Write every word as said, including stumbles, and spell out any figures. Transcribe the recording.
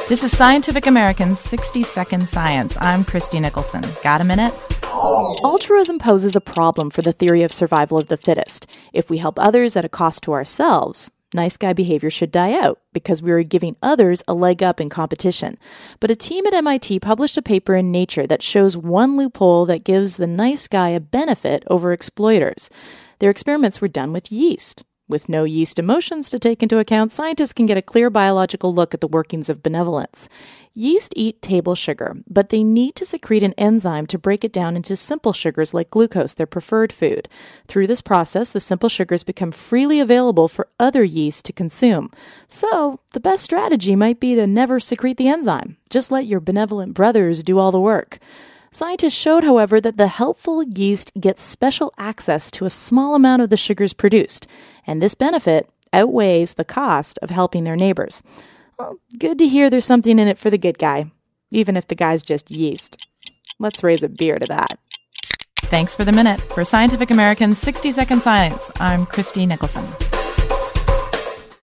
This is Scientific American's sixty second Science. I'm Christy Nicholson. Got a minute? Altruism poses a problem for the theory of survival of the fittest. If we help others at a cost to ourselves, nice guy behavior should die out because we are giving others a leg up in competition. But a team at M I T published a paper in Nature that shows one loophole that gives the nice guy a benefit over exploiters. Their experiments were done with yeast. With no yeast emotions to take into account, scientists can get a clear biological look at the workings of benevolence. Yeast eat table sugar, but they need to secrete an enzyme to break it down into simple sugars like glucose, their preferred food. Through this process, the simple sugars become freely available for other yeast to consume. So, the best strategy might be to never secrete the enzyme. Just let your benevolent brothers do all the work. Scientists showed, however, that the helpful yeast gets special access to a small amount of the sugars produced, and this benefit outweighs the cost of helping their neighbors. Well, good to hear there's something in it for the good guy, even if the guy's just yeast. Let's raise a beer to that. Thanks for the minute. For Scientific American's sixty second Science, I'm Christy Nicholson.